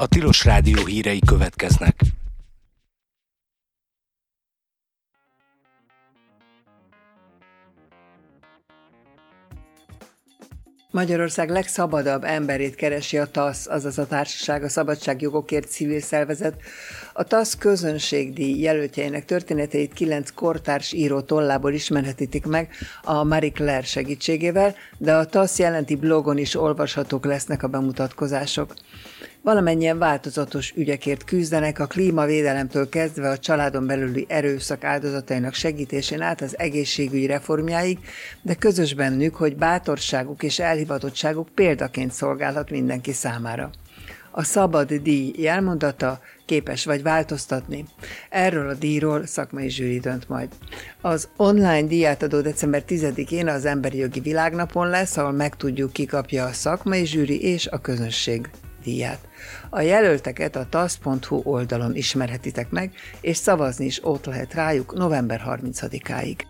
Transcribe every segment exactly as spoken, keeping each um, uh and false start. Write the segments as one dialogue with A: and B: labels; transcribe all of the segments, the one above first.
A: A Tilos Rádió hírei következnek.
B: Magyarország legszabadabb emberét keresi a TASZ, azaz a Társaság a Szabadságjogokért civil szervezet. A TASZ közönségdíj jelöltjeinek történeteit kilenc kortárs író tollából ismerhetítik meg a Marie Claire segítségével, de a TASZ jelenti blogon is olvashatók lesznek a bemutatkozások. Valamennyien változatos ügyekért küzdenek, a klímavédelemtől kezdve a családon belüli erőszak áldozatainak segítésén át az egészségügyi reformjáig, de közös bennük, hogy bátorságuk és elhivatottságuk példaként szolgálhat mindenki számára. A szabad díj jelmondata: képes vagy változtatni. Erről a díjról szakmai zsűri dönt majd. Az online díjátadó december tizedikén az Emberi Jogi Világnapon lesz, ahol megtudjuk, ki kapja a szakmai zsűri és a közönség díját. A jelölteket a tasz pont hu oldalon ismerhetitek meg, és szavazni is ott lehet rájuk november harmincadikáig.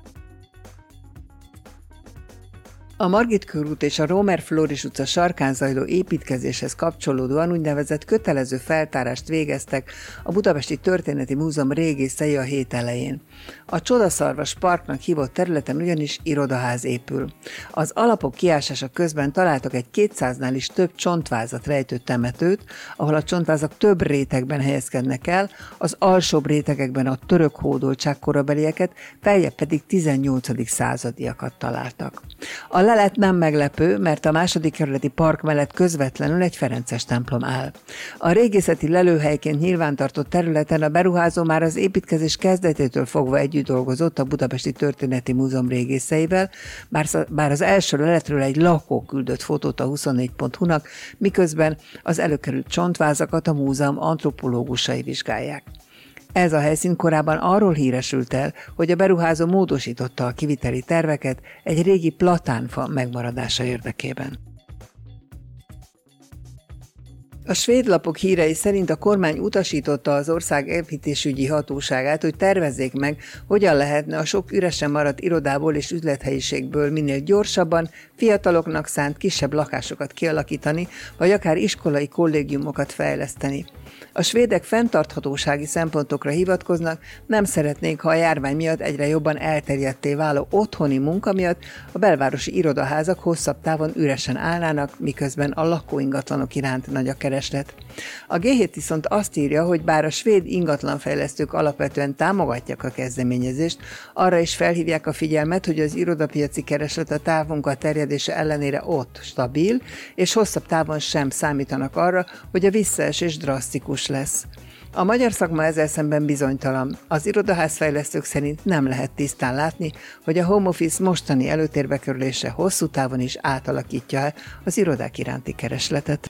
B: A Margit körút és a Rómer Flóris utca sarkán zajló építkezéshez kapcsolódóan úgynevezett kötelező feltárást végeztek a Budapesti Történeti Múzeum régészei a hét elején. A Csodaszarvas Parknak hívott területen ugyanis irodaház épül. Az alapok kiásása közben találtak egy kétszáznál is több csontvázat rejtő temetőt, ahol a csontvázak több rétegben helyezkednek el, az alsóbb rétegekben a török hódoltság korabelieket, feljebb pedig tizennyolcadik századiakat találtak. A lelet nem meglepő, mert a második kerületi park mellett közvetlenül egy ferences templom áll. A régészeti lelőhelyként nyilvántartott területen a beruházó már az építkezés kezdetétől fogva együtt dolgozott a Budapesti Történeti Múzeum régészeivel, bár az első leletről egy lakó küldött fotót a huszonnégy pont hu-nak, miközben az előkerült csontvázakat a múzeum antropológusai vizsgálják. Ez a helyszín korábban arról híresült el, hogy a beruházó módosította a kiviteli terveket egy régi platánfa megmaradása érdekében. A svéd lapok hírei szerint a kormány utasította az ország építésügyi hatóságát, hogy tervezzék meg, hogyan lehetne a sok üresen maradt irodából és üzlethelyiségből minél gyorsabban fiataloknak szánt kisebb lakásokat kialakítani, vagy akár iskolai kollégiumokat fejleszteni. A svédek fenntarthatósági szempontokra hivatkoznak, nem szeretnék, ha a járvány miatt egyre jobban elterjedtté váló otthoni munka miatt a belvárosi irodaházak hosszabb távon üresen állnának, miközben a lakóingatlanok iránt nagy a kereslet. A gé hét viszont azt írja, hogy bár a svéd ingatlanfejlesztők alapvetően támogatják a kezdeményezést, arra is felhívják a figyelmet, hogy az irodapiaci kereslet a távmunka terjedése ellenére ott stabil, és hosszabb távon sem számítanak arra, hogy a visszaesés drasztikus lesz. A magyar szakma ezzel szemben bizonytalan. Az irodaházfejlesztők szerint nem lehet tisztán látni, hogy a home office mostani előtérbe kerülése hosszú távon is átalakítja az irodák iránti keresletet.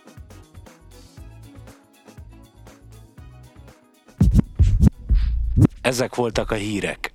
A: Ezek voltak a hírek.